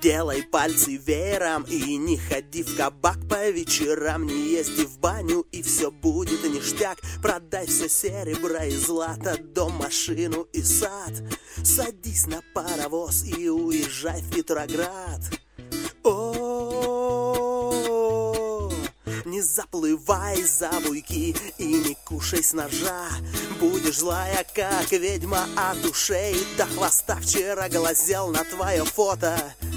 делай пальцы веером и не ходи в кабак по вечерам, не езди в баню и все будет ништяк. Продай все серебро и злато, дом, машину и сад. Садись на паровоз и уезжай в Петроград. Не заплывай за буйки и не кушай с ножа. Будешь злая, как ведьма от ушей до хвоста. Вчера глазел на твое фото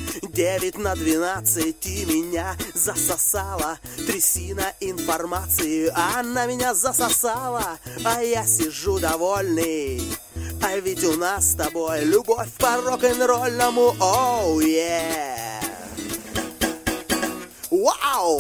9/12, и меня засосала трясина информации. Она меня засосала, а я сижу довольный. А ведь у нас с тобой любовь по рок-н-ролльному. Оу, yeah. Вау!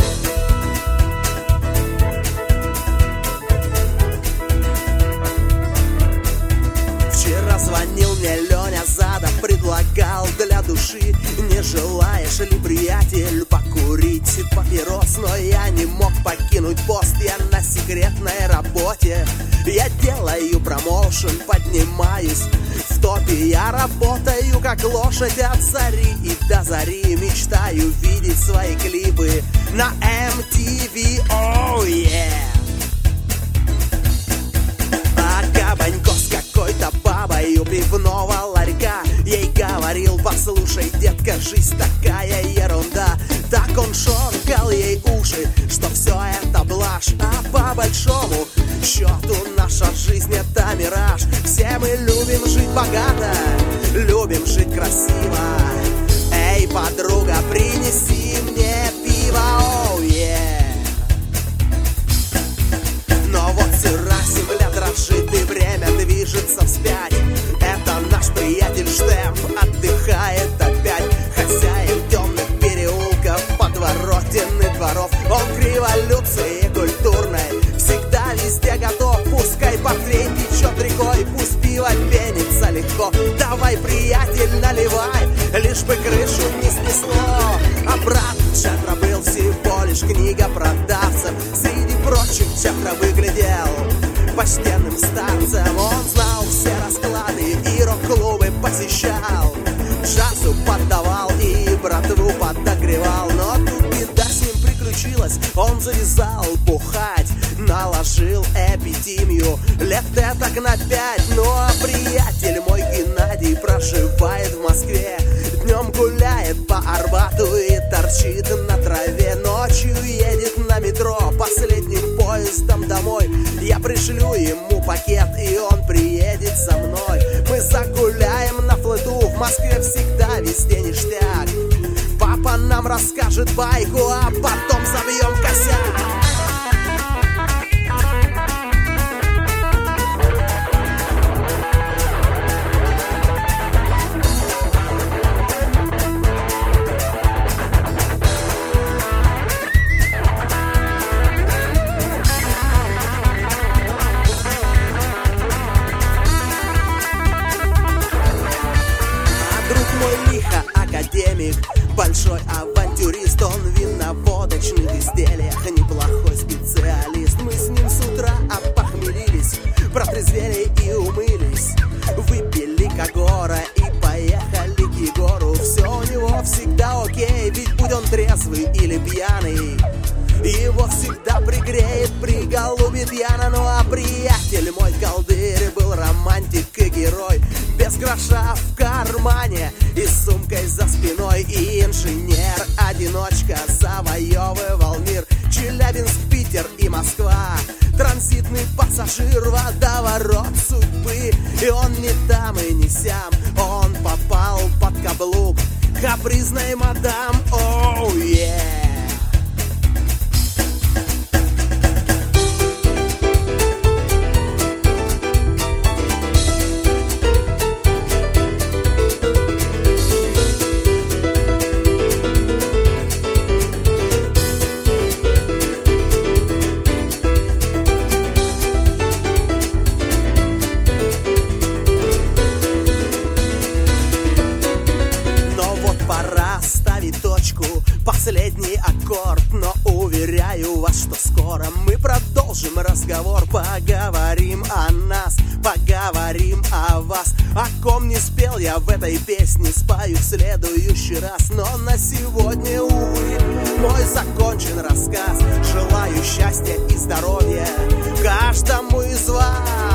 Вчера звонил мне Леня Задов, предлагал для души. Не желаешь ли, приятель, покурить папирос? Но я не мог покинуть пост, я на секретной работе. Я делаю промоушен, поднимаюсь в топе. Я работаю как лошадь от зари и до зари. Мечтаю видеть свои клипы на MTV. Oh yeah! А Кабанько с какой-то бабой у пивного ларька. Ей говорил: послушай, детка, жизнь такая ерунда. Так он шоркал ей уши, что все это блажь. А по большому счету наша жизнь это мираж. Все мы любим жить богато, любим жить красиво. Эй, подруга, принеси мне пиво. Oh, yeah. Но вот сыра земля дрожит и время движется вспять. Это наш приятель Штемп отдыхает опять. Хозяин темных переулков, подворотен и дворов. Он к революции культурной всегда везде готов. Пускай портвейн течет рекой, пусть пиво пенится легко. Давай, приятель, наливай, лишь бы крышу не снесло. А брат Чатра был всего лишь книгопродавцем. Среди прочих Чатра выглядел почтенным старцем. Он знал все расклады и рок-клубы посещал. Джазу поддавал и братву подогревал. Но тут беда с ним приключилась, он завязал бухать. Наложил эпидемию лет так на 5. Ну а приятель мой Геннадий проживает в Москве. Днем гуляет по Арбату и торчит на траве. Ночью едет на метро последним поездом домой. Я пришлю ему пакет, и он приедет со мной. Мы загуляем на флоту, в Москве всегда везде ништяк. Папа нам расскажет байку, а потом забьем косяк. Большой авантюрист, он в виноводочных изделиях неплохой специалист. Мы с ним с утра опохмелились, протрезвели и умылись. Выпили Кагора и поехали к Егору. Все у него всегда окей, ведь будь он трезвый или пьяный, его всегда пригреет, приголубит Яна. Ну а приятель мой колдырь был романтик и герой. Без гроша в кармане и с сумкой за спиной. И инженер-одиночка завоевывал мир. Челябинск, Питер и Москва. Транзитный пассажир, водоворот судьбы. И он не там и не сям, он попал под каблук капризной мадам. Оу, yeah. Последний Поговорим о нас, поговорим о вас. О ком не спел я в этой песне, спою в следующий раз. Но на сегодня, увы, мой закончен рассказ. Желаю счастья и здоровья каждому из вас.